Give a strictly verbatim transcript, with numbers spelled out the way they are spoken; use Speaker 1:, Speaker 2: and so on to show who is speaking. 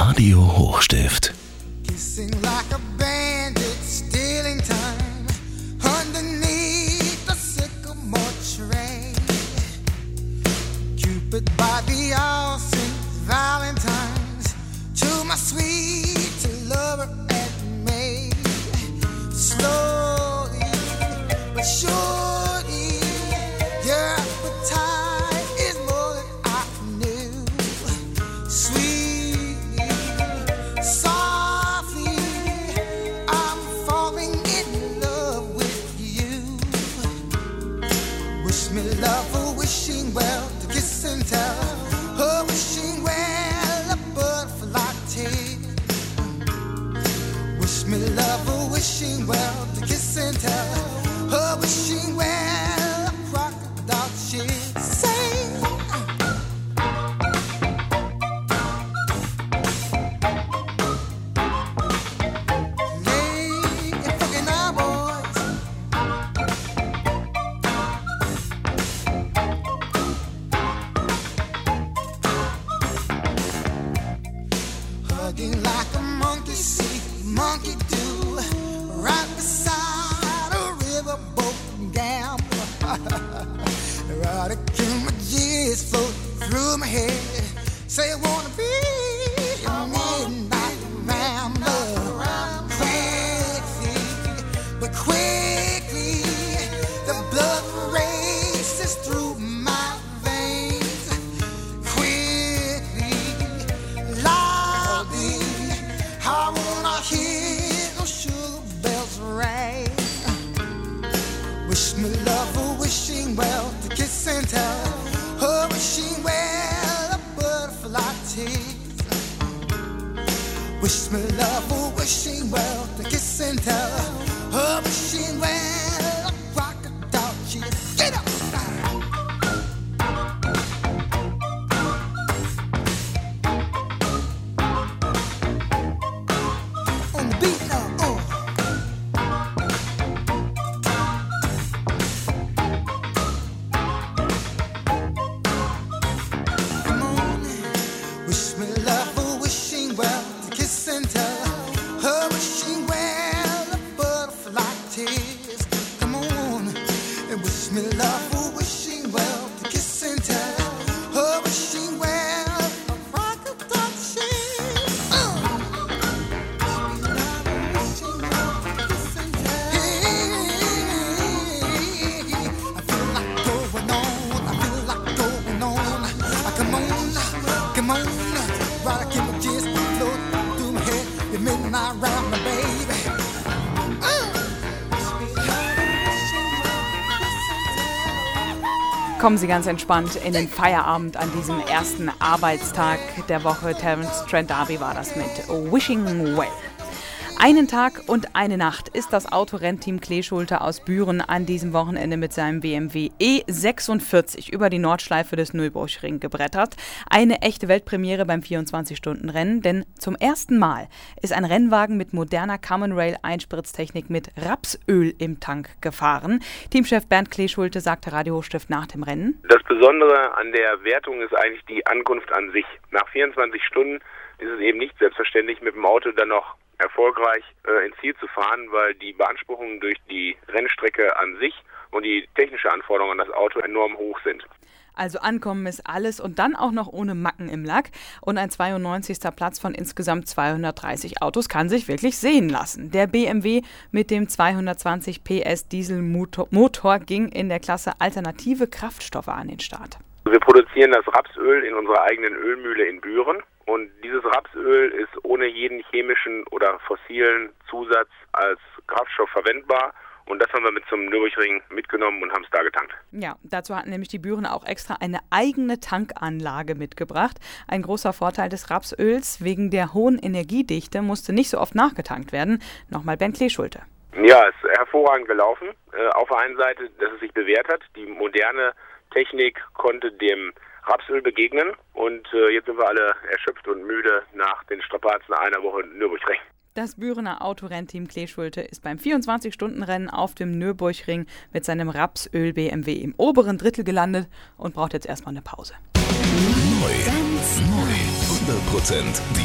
Speaker 1: Radio Hochstift.
Speaker 2: Kissing like a bandit, stealing time underneath the sycamore tree. Cupid by the all Saint Valentine's to my sweet lover and me. Slowly but surely, your appetite is more than I knew. Sweetly, softly, I'm falling in love with you. Wish me love, a wishing well, to kiss and tell. A wishing well, a butterfly tale. Wish me love, a wishing well, to kiss and tell. A wishing well, a crocodile she'll say. Hey, and fucking our boys. Hugging like a monkey see, monkey do, right beside a riverboat gambler. Right again, my G's float through my head. Say I wanna be a midnight rambler. Quickly, but quickly, the blood races through my veins. Quickly, loudly, I wanna hear those sugar bells ring. Wish me love, a wishing well, to kiss and tell. A wishing well, a butterfly tease. Wish me love, a wishing well, to kiss and tell. A wishing well, a crocodile cheese. Get up! On the beat now, oh. Come on, wish me love, a wishing well, to kiss and tell. A wishing well, a butterfly tears. Come on, and wish me love, a wishing well, to kiss and tell. A wishing well, a crocodile tears. Uh. Wishing well, to kiss and tell. I feel like going on, I feel like going on. Ah, come on, come on, right, I keep my jizz float through my head. The midnight round my baby.
Speaker 3: Kommen Sie ganz entspannt in den Feierabend an diesem ersten Arbeitstag der Woche. Terence Trent D'Arby war das mit Wishing Well. Einen Tag und eine Nacht ist das Autorennteam Kleeschulte aus Büren an diesem Wochenende mit seinem B M W E sechsundvierzig über die Nordschleife des Nürburgring gebrettert. Eine echte Weltpremiere beim vierundzwanzig-Stunden-Rennen, denn zum ersten Mal ist ein Rennwagen mit moderner Common Rail Einspritztechnik mit Rapsöl im Tank gefahren. Teamchef Bernd Kleeschulte sagte Radio Hochstift nach dem Rennen:
Speaker 4: Das Besondere an der Wertung ist eigentlich die Ankunft an sich. Nach vierundzwanzig Stunden ist es eben nicht selbstverständlich, mit dem Auto dann noch erfolgreich äh, ins Ziel zu fahren, weil die Beanspruchungen durch die Rennstrecke an sich und die technische Anforderung an das Auto enorm hoch sind.
Speaker 3: Also ankommen ist alles und dann auch noch ohne Macken im Lack. Und ein zweiundneunzigster Platz von insgesamt zweihundertdreißig Autos kann sich wirklich sehen lassen. Der B M W mit dem zweihundertzwanzig P S Dieselmotor ging in der Klasse alternative Kraftstoffe an den Start.
Speaker 4: Wir produzieren das Rapsöl in unserer eigenen Ölmühle in Büren. Und dieses Rapsöl ist ohne jeden chemischen oder fossilen Zusatz als Kraftstoff verwendbar. Und das haben wir mit zum Nürburgring mitgenommen und haben es da getankt.
Speaker 3: Ja, dazu hatten nämlich die Bürener auch extra eine eigene Tankanlage mitgebracht. Ein großer Vorteil des Rapsöls: wegen der hohen Energiedichte musste nicht so oft nachgetankt werden. Nochmal Bernd Kleeschulte.
Speaker 4: Ja, es ist hervorragend gelaufen. Äh, auf der einen Seite, dass es sich bewährt hat. Die moderne Technik konnte dem Rapsöl begegnen und äh, jetzt sind wir alle erschöpft und müde nach den Strapazen einer Woche Nürburgring.
Speaker 3: Das Bürener Autorennteam Kleeschulte ist beim vierundzwanzig-Stunden-Rennen auf dem Nürburgring mit seinem Rapsöl-B M W im oberen Drittel gelandet und braucht jetzt erstmal eine Pause.
Speaker 1: Neu, ganz neu, hundert Prozent